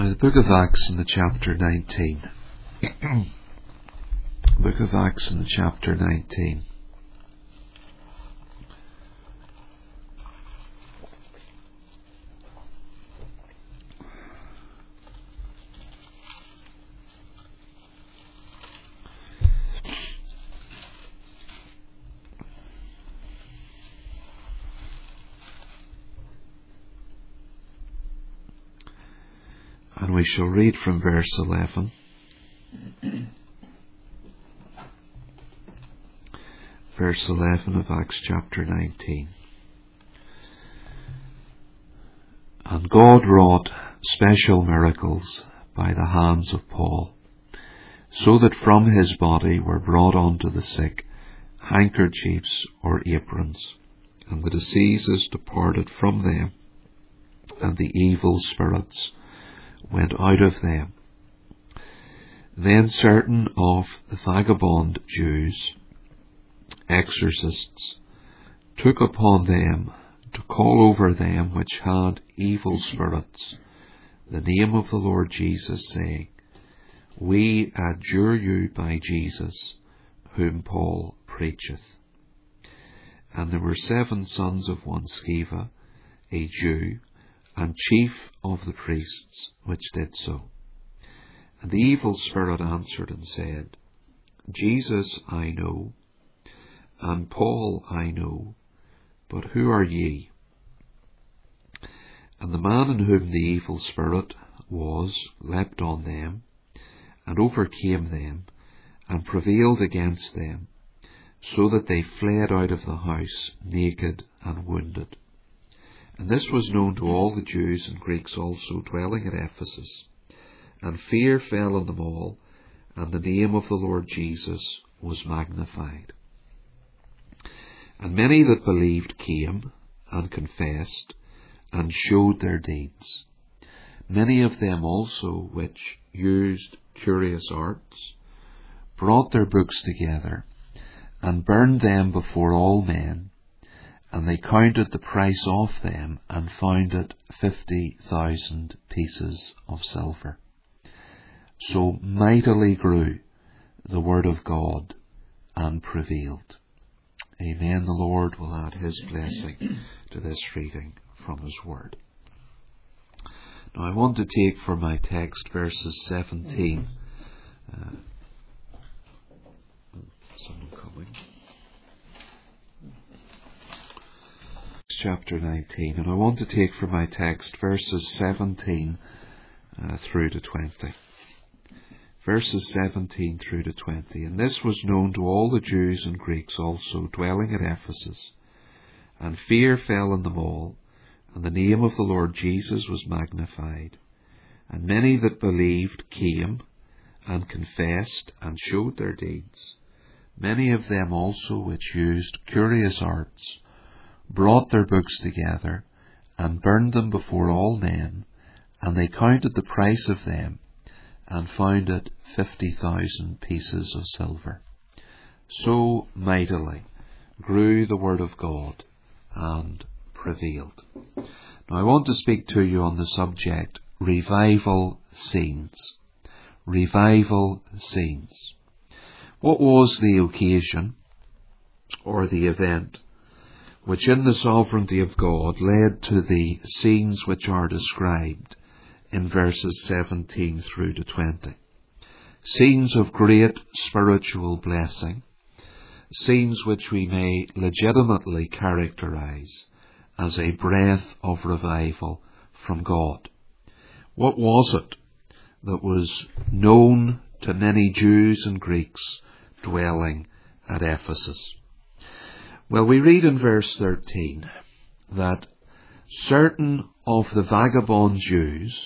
Now, the book of Acts in the chapter 19. Book of Acts in the chapter 19. And we shall read from verse 11. Verse 11 of Acts chapter 19. And God wrought special miracles by the hands of Paul, so that from his body were brought unto the sick handkerchiefs or aprons, and the diseases departed from them, and the evil spirits went out of them. Then certain of the vagabond Jews, exorcists, took upon them to call over them which had evil spirits the name of the Lord Jesus, saying, We adjure you by Jesus, whom Paul preacheth. And there were 7 sons of one Sceva, a Jew, and chief of the priests, which did so. And the evil spirit answered and said, Jesus I know, and Paul I know, but who are ye? And the man in whom the evil spirit was leapt on them, and overcame them, and prevailed against them, so that they fled out of the house naked and wounded. And this was known to all the Jews and Greeks also dwelling at Ephesus. And fear fell on them all, and the name of the Lord Jesus was magnified. And many that believed came, and confessed, and showed their deeds. Many of them also which used curious arts, brought their books together, and burned them before all men. And they counted the price of them, and found it 50,000 pieces of silver. So mightily grew the word of God, and prevailed. Amen. The Lord will add his blessing to this reading from his word. Now I want to take for my text verses 17. Someone coming. Chapter 19, and I want to take for my text verses 17 through to 20. Verses 17 through to 20. And this was known to all the Jews and Greeks also dwelling at Ephesus. And fear fell on them all, and the name of the Lord Jesus was magnified. And many that believed came, and confessed, and showed their deeds. Many of them also which used curious arts, brought their books together, and burned them before all men, and they counted the price of them, and found it 50,000 pieces of silver. So mightily grew the word of God, and prevailed. Now I want to speak to you on the subject, revival scenes. Revival scenes. What was the occasion, or the event, which in the sovereignty of God led to the scenes which are described in verses 17 through to 20. Scenes of great spiritual blessing, scenes which we may legitimately characterize as a breath of revival from God. What was it that was known to many Jews and Greeks dwelling at Ephesus? Well, we read in verse 13 that certain of the vagabond Jews,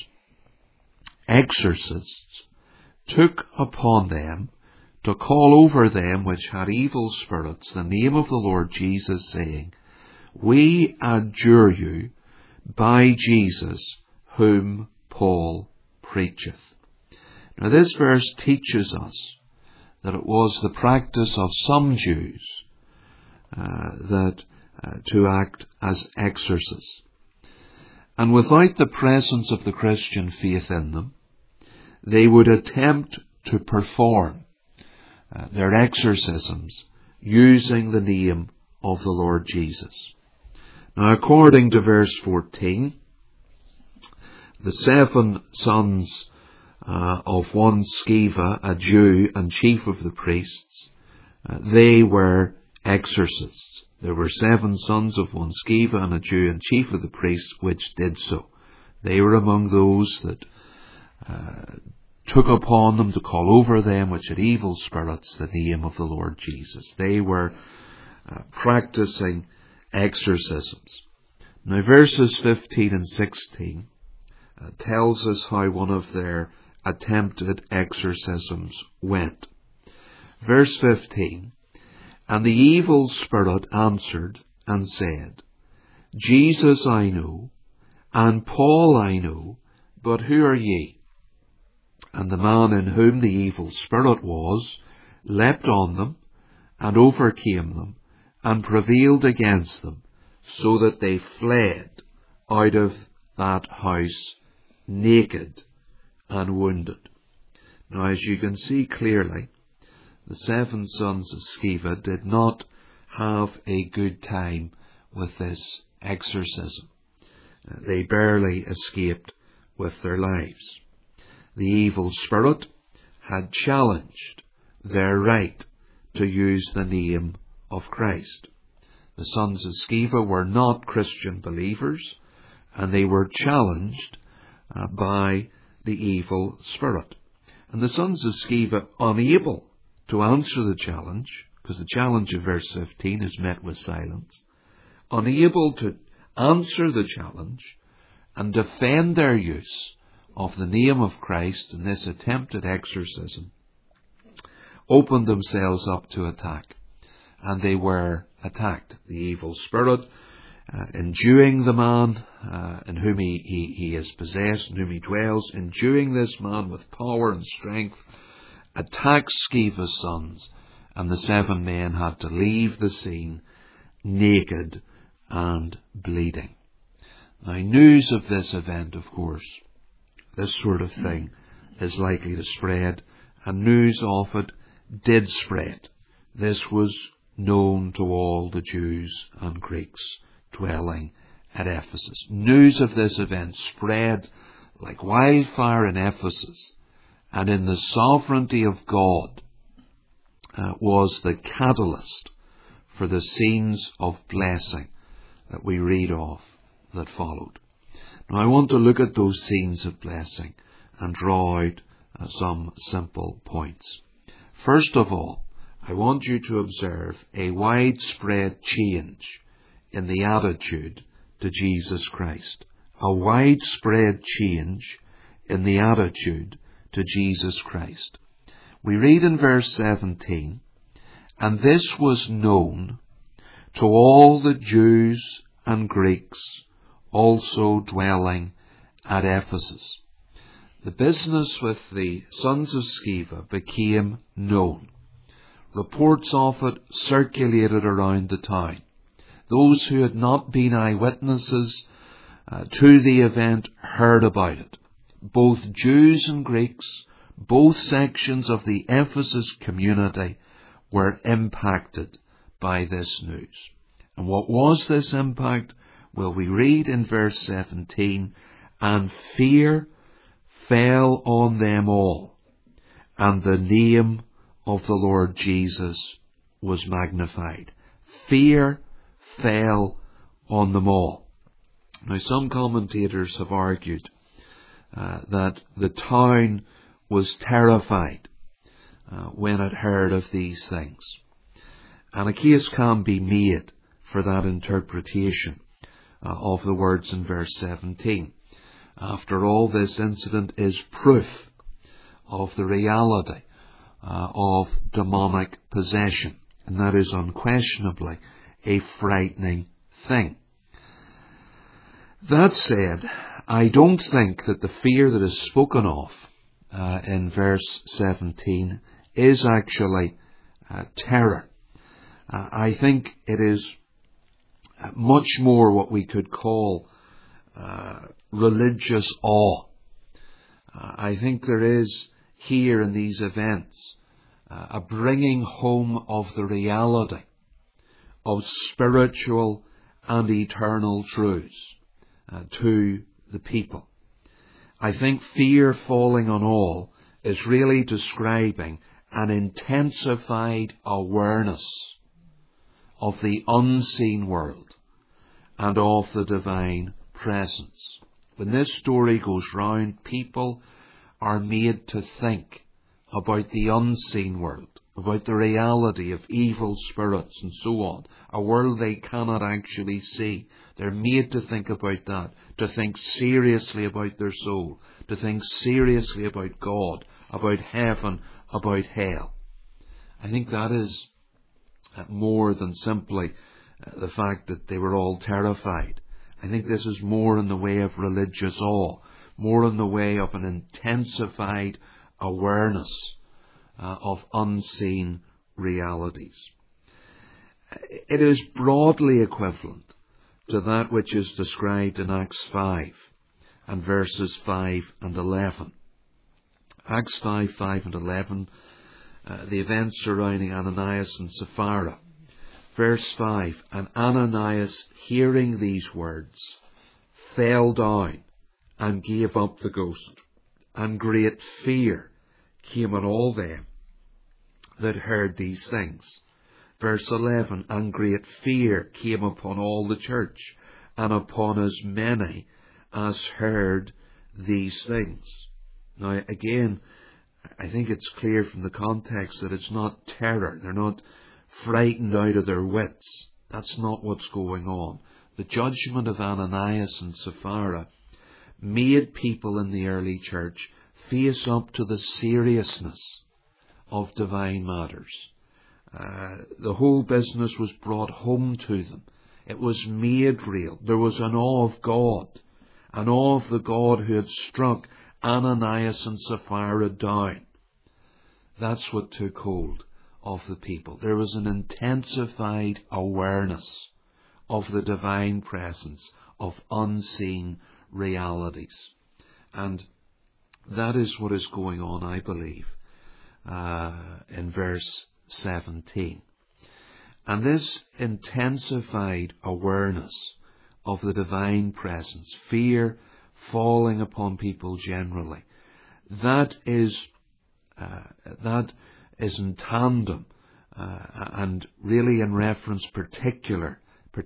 exorcists, took upon them to call over them which had evil spirits the name of the Lord Jesus, saying, We adjure you by Jesus, whom Paul preacheth. Now this verse teaches us that it was the practice of some Jews to act as exorcists. And without the presence of the Christian faith in them, they would attempt to perform their exorcisms using the name of the Lord Jesus. Now, according to verse 14, the 7 sons of one Sceva, a Jew and chief of the priests, they were exorcists. There were 7 sons of one Sceva and a Jew and chief of the priests which did so. They were among those that took upon them to call over them which had evil spirits the name of the Lord Jesus. They were practicing exorcisms. Now verses 15 and 16 tells us how one of their attempted exorcisms went. Verse 15, "And the evil spirit answered and said, Jesus I know, and Paul I know, but who are ye? And the man in whom the evil spirit was leapt on them, and overcame them, and prevailed against them, so that they fled out of that house naked and wounded." Now, as you can see clearly, the 7 sons of Sceva did not have a good time with this exorcism. They barely escaped with their lives. The evil spirit had challenged their right to use the name of Christ. The sons of Sceva were not Christian believers, and they were challenged by the evil spirit. And the sons of Sceva, unable to answer the challenge, because the challenge of verse 15 is met with silence, unable to answer the challenge and defend their use of the name of Christ in this attempted exorcism, opened themselves up to attack. And they were attacked. The evil spirit, enduing the man in whom he is possessed, in whom he dwells, enduing this man with power and strength, attacked Sceva's sons, and the 7 men had to leave the scene naked and bleeding. Now, news of this event, of course, this sort of thing is likely to spread, and news of it did spread. This was known to all the Jews and Greeks dwelling at Ephesus. News of this event spread like wildfire in Ephesus, and in the sovereignty of God was the catalyst for the scenes of blessing that we read of that followed. Now, I want to look at those scenes of blessing and draw out some simple points. First of all, I want you to observe a widespread change in the attitude to Jesus Christ. A widespread change in the attitude to Jesus Christ. We read in verse 17, "And this was known to all the Jews and Greeks also dwelling at Ephesus." The business with the sons of Sceva became known. Reports of it circulated around the town. Those who had not been eyewitnesses to the event heard about it. Both Jews and Greeks, both sections of the Ephesus community were impacted by this news. And what was this impact? Well, we read in verse 17, "And fear fell on them all, and the name of the Lord Jesus was magnified." Fear fell on them all. Now, some commentators have argued that the town was terrified when it heard of these things. And a case can be made for that interpretation of the words in verse 17. After all, this incident is proof of the reality of demonic possession, and that is unquestionably a frightening thing. That said, I don't think that the fear that is spoken of in verse 17 is actually terror. I think it is much more what we could call religious awe. I think there is here in these events a bringing home of the reality of spiritual and eternal truths to the people. I think fear falling on all is really describing an intensified awareness of the unseen world and of the divine presence. When this story goes round, people are made to think about the unseen world, about the reality of evil spirits and so on, a world they cannot actually see. They're made to think about that, to think seriously about their soul, to think seriously about God, about heaven, about hell. I think that is more than simply the fact that they were all terrified. I think this is more in the way of religious awe, more in the way of an intensified awareness of unseen realities. It is broadly equivalent to that which is described in Acts 5 and verses 5 and 11. Acts 5, 5 and 11, the events surrounding Ananias and Sapphira. Verse 5, and Ananias, hearing these words, fell down and gave up the ghost, and great fear came on all them that heard these things. Verse 11, and great fear came upon all the church, and upon as many as heard these things. Now again, I think it's clear from the context that it's not terror. They're not frightened out of their wits. That's not what's going on. The judgment of Ananias and Sapphira made people in the early church face up to the seriousness of divine matters. The whole business was brought home to them. It was made real. There was an awe of God, an awe of the God who had struck Ananias and Sapphira down. That's what took hold of the people. There was an intensified awareness of the divine presence, of unseen realities. And that is what is going on, I believe, in verse 17. And this intensified awareness of the divine presence, fear falling upon people generally, that is in tandem and really in reference particularly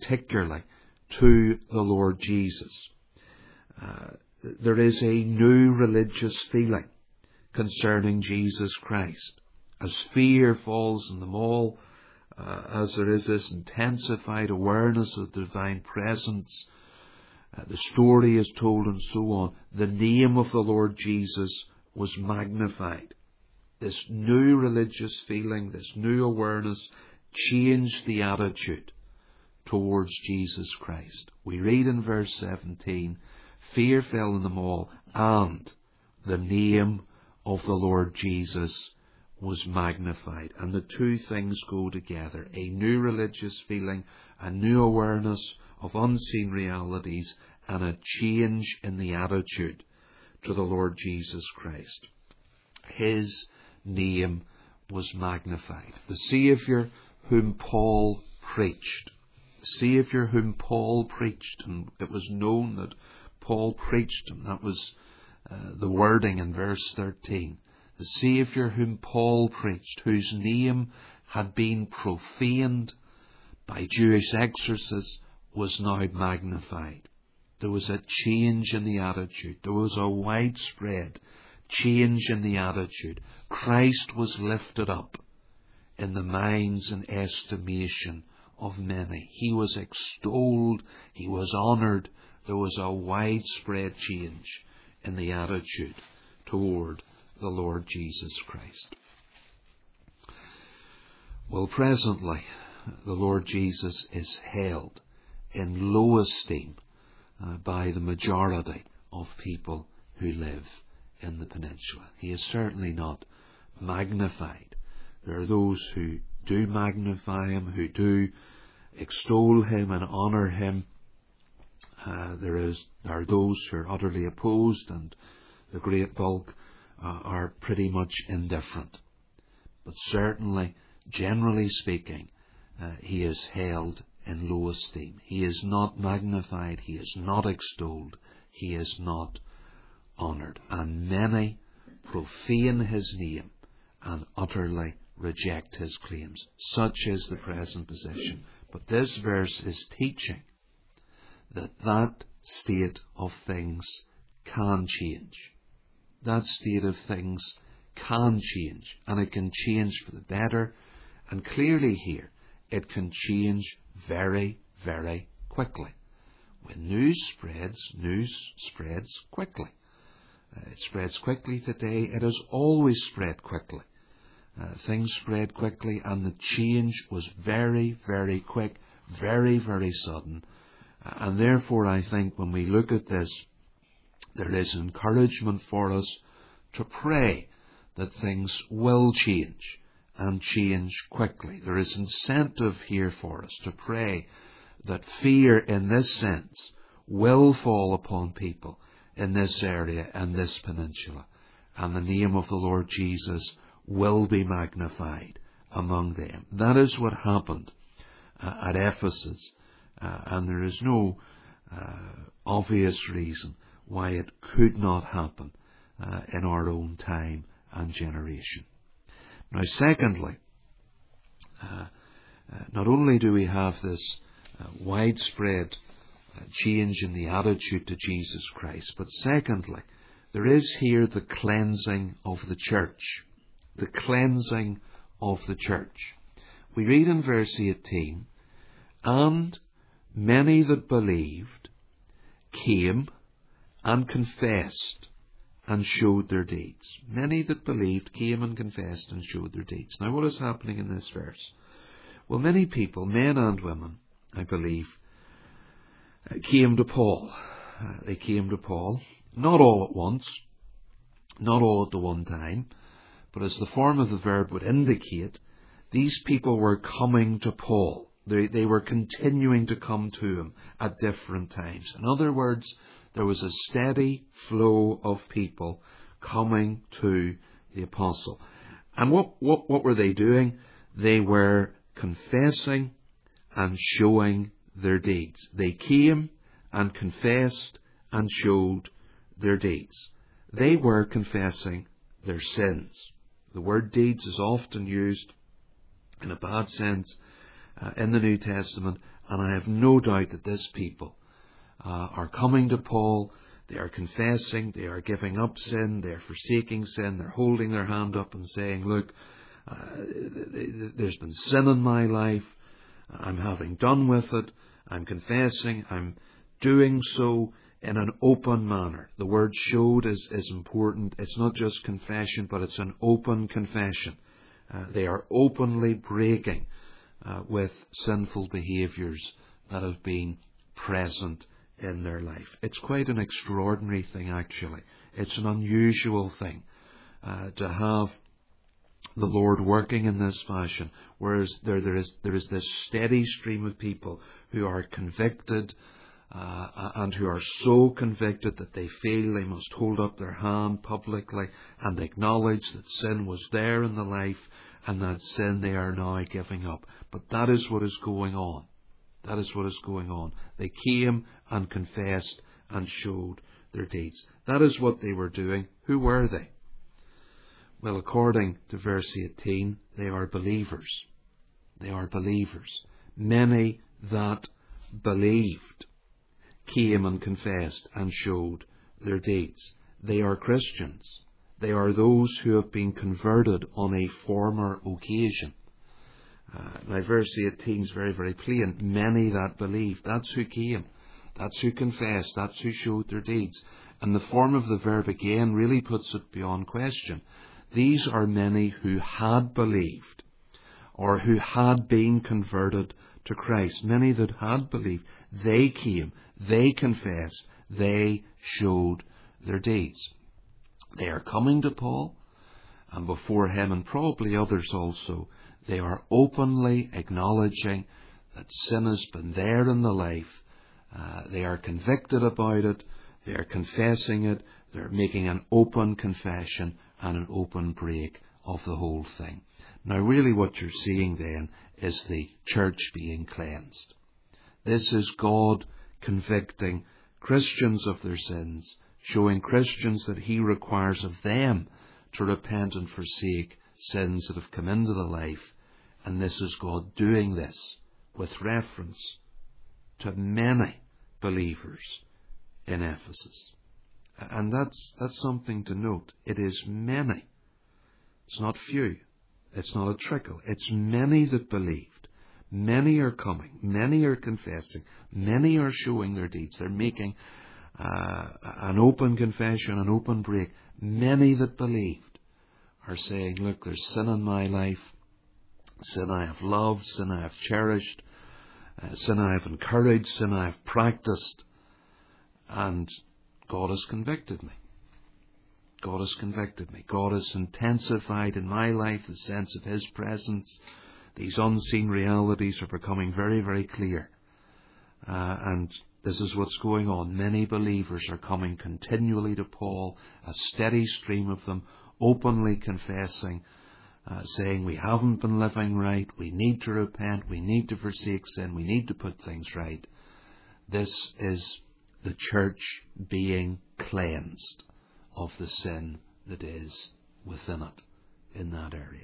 to the Lord Jesus. There is a new religious feeling concerning Jesus Christ. As fear falls on them all, as there is this intensified awareness of the divine presence, the story is told and so on, the name of the Lord Jesus was magnified. This new religious feeling, this new awareness, changed the attitude towards Jesus Christ. We read in verse 17, fear fell on them all, and the name of the Lord Jesus was magnified. And the two things go together. A new religious feeling, a new awareness of unseen realities, and a change in the attitude to the Lord Jesus Christ. His name was magnified. The Saviour whom Paul preached. The Saviour whom Paul preached. And it was known that Paul preached him. That was the wording in verse 13. The Saviour whom Paul preached, whose name had been profaned by Jewish exorcists, was now magnified. There was a change in the attitude. There was a widespread change in the attitude. Christ was lifted up in the minds and estimation of many. He was extolled. He was honoured. There was a widespread change in the attitude toward the Lord Jesus Christ. Well, presently, the Lord Jesus is held in low esteem by the majority of people who live in the peninsula. He is certainly not magnified. There are those who do magnify him, who do extol him and honour him, There are those who are utterly opposed, and the great bulk are pretty much indifferent. But certainly, generally speaking, he is held in low esteem. He is not magnified, he is not extolled, he is not honoured. And many profane his name and utterly reject his claims. Such is the present position. But this verse is teaching that state of things can change. That state of things can change, and it can change for the better. And clearly here, it can change very, very quickly. When news spreads quickly. It spreads quickly today. It has always spread quickly. Things spread quickly, and the change was very, very quick, very, very sudden. And therefore, I think when we look at this, there is encouragement for us to pray that things will change, and change quickly. There is incentive here for us to pray that fear in this sense will fall upon people in this area and this peninsula, and the name of the Lord Jesus will be magnified among them. That is what happened at Ephesus, and there is no obvious reason why it could not happen in our own time and generation. Now, secondly, not only do we have this widespread change in the attitude to Jesus Christ, but secondly, there is here the cleansing of the church. The cleansing of the church. We read in verse 18, "And many that believed came and confessed and showed their deeds." Many that believed came and confessed and showed their deeds. Now, what is happening in this verse? Well, many people, men and women, I believe, came to Paul. They came to Paul, not all at once, not all at the one time, but as the form of the verb would indicate, these people were coming to Paul. They were continuing to come to him at different times. In other words, there was a steady flow of people coming to the apostle. And what were they doing? They were confessing and showing their deeds. They came and confessed and showed their deeds. They were confessing their sins. The word deeds is often used in a bad sense in the New Testament, and I have no doubt that this people are coming to Paul. They are confessing, they are giving up sin, they are forsaking sin, they're holding their hand up and saying, look, there's been sin in my life, I'm having done with it, I'm confessing, I'm doing so in an open manner. The word showed is important. It's not just confession, but it's an open confession. They are openly breaking with sinful behaviours that have been present in their life. It's quite an extraordinary thing, actually. It's an unusual thing to have the Lord working in this fashion, whereas there is this steady stream of people who are convicted and who are so convicted that they feel they must hold up their hand publicly and acknowledge that sin was there in the life and that sin they are now giving up. But that is what is going on. That is what is going on. They came and confessed and showed their deeds. That is what they were doing. Who were they? Well, according to verse 18, they are believers. They are believers. Many that believed came and confessed and showed their deeds. They are Christians. They are those who have been converted on a former occasion. Now, verse 18 is very, very plain. Many that believed. That's who came. That's who confessed. That's who showed their deeds. And the form of the verb again really puts it beyond question. These are many who had believed or who had been converted to Christ. Many that had believed. They came. They confessed. They showed their deeds. They are coming to Paul, and before him, and probably others also, they are openly acknowledging that sin has been there in the life, They are convicted about it. They are confessing it. They're making an open confession and an open break of the whole thing. Now really what you're seeing then is the church being cleansed. This is God convicting Christians of their sins, showing Christians that He requires of them to repent and forsake sins that have come into the life. And this is God doing this with reference to many believers in Ephesus. And that's something to note. It is many. It's not few. It's not a trickle. It's many that believed. Many are coming. Many are confessing. Many are showing their deeds. They're making an open confession, an open break. Many that believed are saying, look, there's sin in my life. Sin I have loved. Sin I have cherished. Sin I have encouraged. Sin I have practiced. And God has convicted me. God has convicted me. God has intensified in my life the sense of His presence. These unseen realities are becoming very, very clear. And this is what's going on. Many believers are coming continually to Paul, a steady stream of them, openly confessing, saying we haven't been living right, we need to repent, we need to forsake sin, we need to put things right. This is the church being cleansed of the sin that is within it in that area.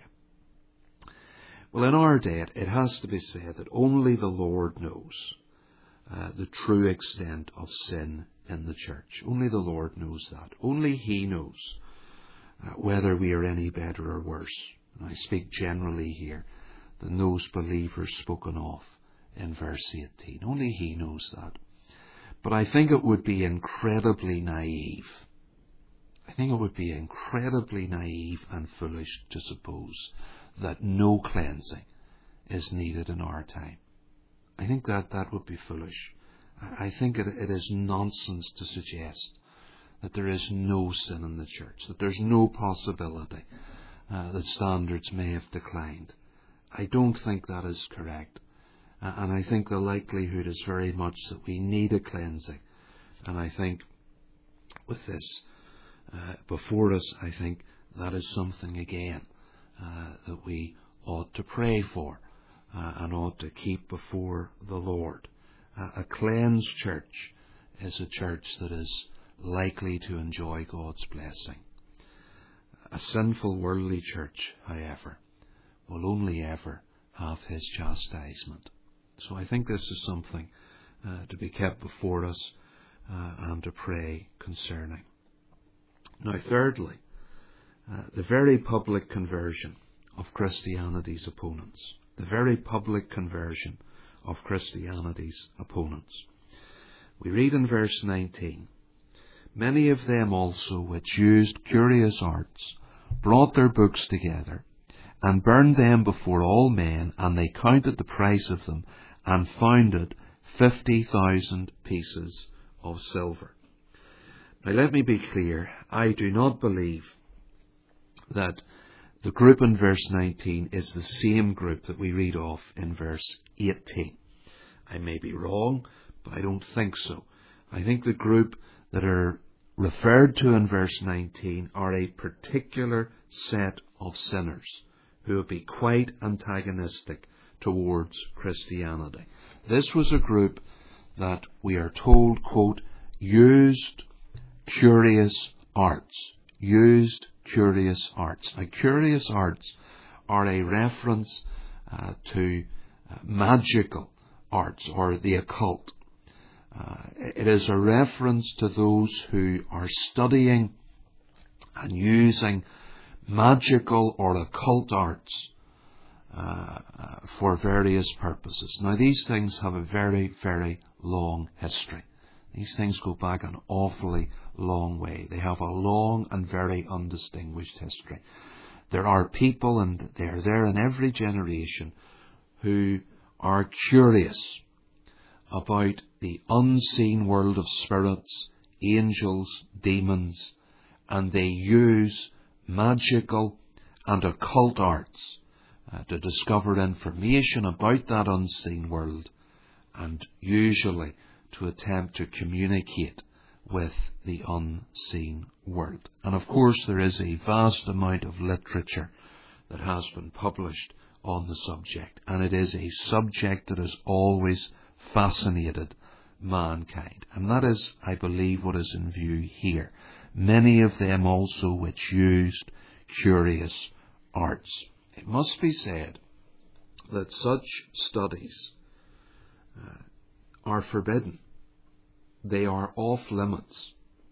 Well, in our day, it has to be said that only the Lord knows the true extent of sin in the church. Only the Lord knows that. Only He knows whether we are any better or worse. And I speak generally here than those believers spoken of in verse 18. Only He knows that. But I think it would be incredibly naive. I think it would be incredibly naive and foolish to suppose that no cleansing is needed in our time. I think that would be foolish. I think it is nonsense to suggest that there is no sin in the church, that there's no possibility that standards may have declined. I don't think that is correct. And I think the likelihood is very much that we need a cleansing. And I think with this before us, I think that is something again that we ought to pray for and ought to keep before the Lord. A cleansed church is a church that is likely to enjoy God's blessing. A sinful worldly church, however, will only ever have His chastisement. So I think this is something to be kept before us and to pray concerning. Now, thirdly, the very public conversion of Christianity's opponents. The very public conversion of Christianity's opponents. We read in verse 19, many of them also which used curious arts brought their books together and burned them before all men, and they counted the price of them and found it 50,000 pieces of silver. Now let me be clear, I do not believe that the group in verse 19 is the same group that we read of in verse 18. I may be wrong, but I don't think so. I think the group that are referred to in verse 19 are a particular set of sinners who would be quite antagonistic towards Christianity. This was a group that we are told, quote, used curious arts. Used curious arts. Now, curious arts are a reference to magical arts or the occult. It is a reference to those who are studying and using magical or occult arts for various purposes. Now, these things have a very, very long history. These things go back an awfully long way. They have a long and very undistinguished history. There are people, and they are there in every generation, who are curious about the unseen world of spirits, angels, demons, and they use magical and occult arts to discover information about that unseen world, and usually to attempt to communicate with the unseen world. And of course there is a vast amount of literature that has been published on the subject, and it is a subject that has always fascinated mankind. And that is, I believe, what is in view here. Many of them also which used curious arts. It must be said that such studies are forbidden. They are off limits.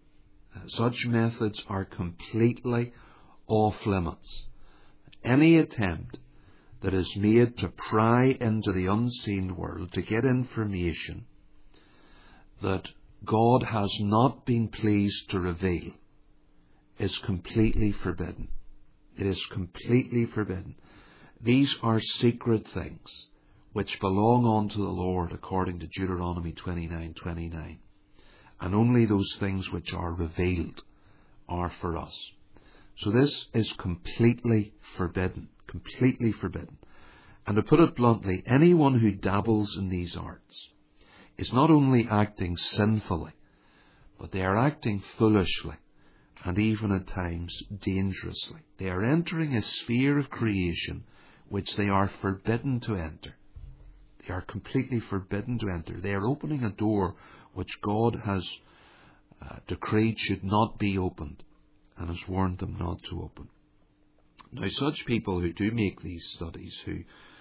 Such methods are completely off limits. Any attempt that is made to pry into the unseen world, to get information that God has not been pleased to reveal, is completely forbidden. It is completely forbidden. These are secret things which belong unto the Lord, according to Deuteronomy 29:29. And only those things which are revealed are for us. So this is completely forbidden. Completely forbidden. And to put it bluntly, anyone who dabbles in these arts is not only acting sinfully, but they are acting foolishly, and even at times dangerously. They are entering a sphere of creation which they are forbidden to enter. They are completely forbidden to enter. They are opening a door which God has decreed should not be opened, and has warned them not to open. Now, such people who do make these studies, who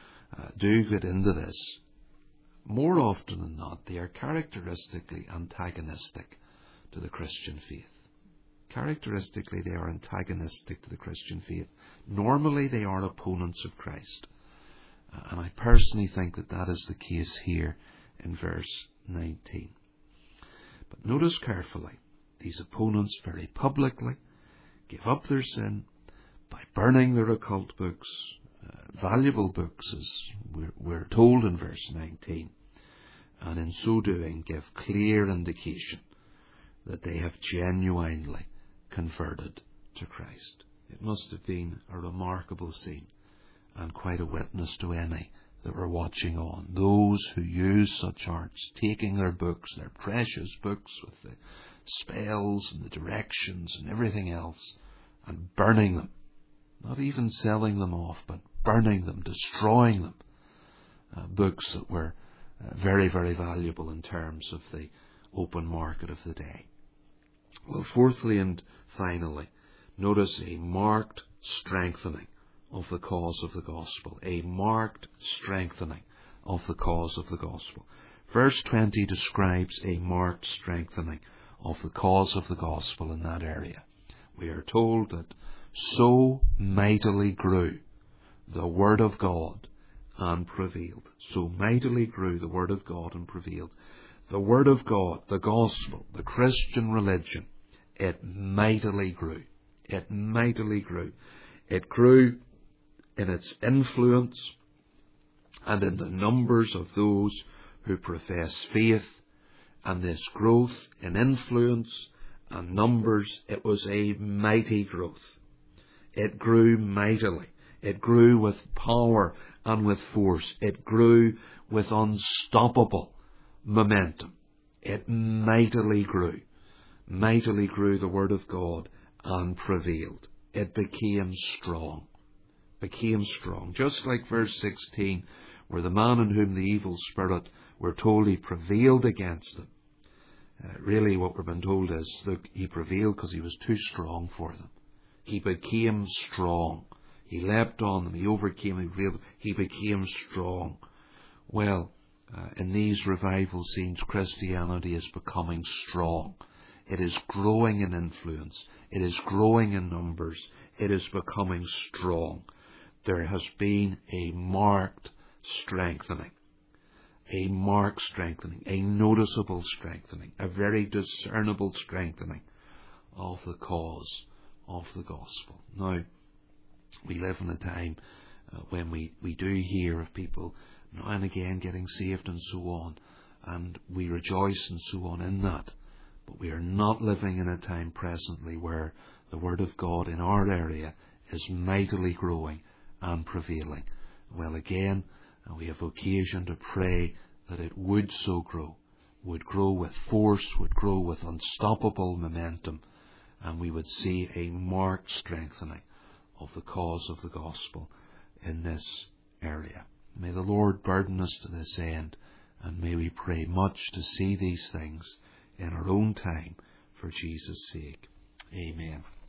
do get into this, more often than not, they are characteristically antagonistic to the Christian faith. Characteristically, they are antagonistic to the Christian faith. Normally, they are opponents of Christ. And I personally think that that is the case here in verse 19. But notice carefully, these opponents very publicly give up their sin by burning their occult books, valuable books, as we're told in verse 19, and in so doing give clear indication that they have genuinely converted to Christ. It must have been a remarkable scene, and quite a witness to any that were watching on. Those who use such arts, taking their books, their precious books with the spells and the directions and everything else, and burning them. Not even selling them off, but burning them, destroying them. Books that were very, very valuable in terms of the open market of the day. Well, fourthly and finally, notice a marked strengthening of the cause of the gospel. A marked strengthening of the cause of the gospel. Verse 20 describes a marked strengthening of the cause of the gospel in that area. We are told that so mightily grew the word of God and prevailed. So mightily grew the word of God and prevailed. The word of God, the gospel, the Christian religion, it mightily grew. It mightily grew. It grew in its influence and in the numbers of those who profess faith. And this growth in influence and numbers, it was a mighty growth. It grew mightily. It grew with power and with force. It grew with unstoppable momentum. It mightily grew. Mightily grew the word of God and prevailed. It became strong. Became strong. Just like verse 16, where the man in whom the evil spirit, we're told he prevailed against them. Really what we're being told is, look, he prevailed because he was too strong for them. He became strong. He leapt on them. He overcame them. He prevailed. He became strong. Well, in these revival scenes, Christianity is becoming strong. It is growing in influence. It is growing in numbers. It is becoming strong. There has been a marked strengthening. A marked strengthening. A noticeable strengthening. A very discernible strengthening of the cause of the gospel. Now, we live in a time when we do hear of people now and again getting saved and so on, and we rejoice and so on in that. But we are not living in a time presently where the word of God in our area is mightily growing and prevailing. Well, again, we have occasion to pray that it would so grow, would grow with force, would grow with unstoppable momentum, and we would see a marked strengthening of the cause of the gospel in this area. May the Lord burden us to this end, and may we pray much to see these things in our own time for Jesus' sake. Amen.